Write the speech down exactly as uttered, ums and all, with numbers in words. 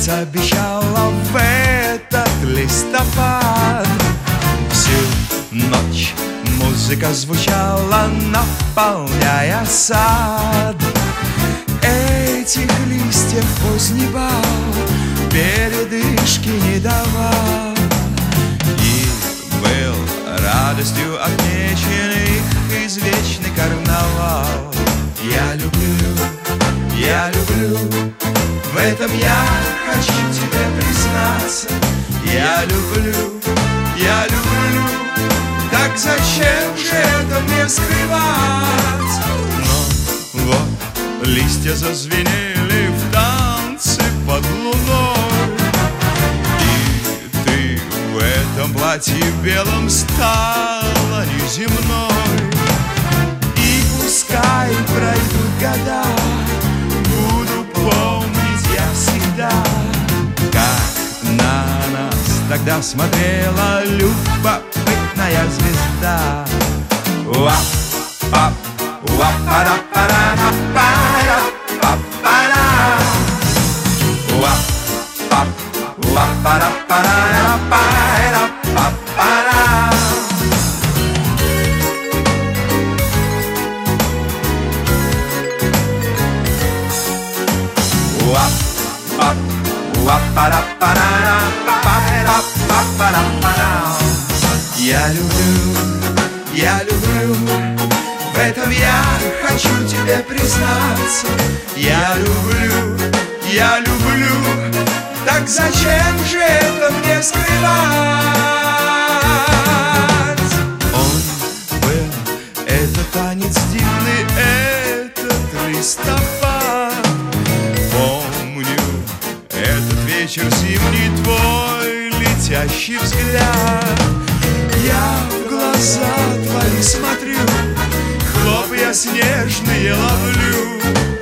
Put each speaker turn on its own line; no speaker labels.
обещала в этот листопад. Всю ночь музыка звучала, наполняя сад. Этих листьев поздний бал передышки не давал, и был радостью отмечен их извечный карнавал. Я люблю, я люблю, в этом я хочу тебе признаться. Я люблю, я люблю, так зачем же это мне скрывать? Но вот листья зазвенели в танце под луной, и ты в этом платье белом стала неземной. И пускай пройдут года, буду помнить я всегда, как на нас тогда смотрела любопытная звезда. Уа-па, уа-па-ра-па-ра-па-ра, па-па-ра. Уа-па, уа-па-ра-па-ра-па-ра, па-па-ра. Уа-па, уа-па-ра-па-ра-па-ра-па-ра-па-ра. Я люблю, я люблю, в этом я хочу тебе признаться. Я люблю, я люблю, так зачем же это мне скрывать? Он был, этот танец дивный, этот листопад. Помню этот вечер зимний, твой летящий взгляд. Я в глаза твои смотрю, хлопья снежные ловлю.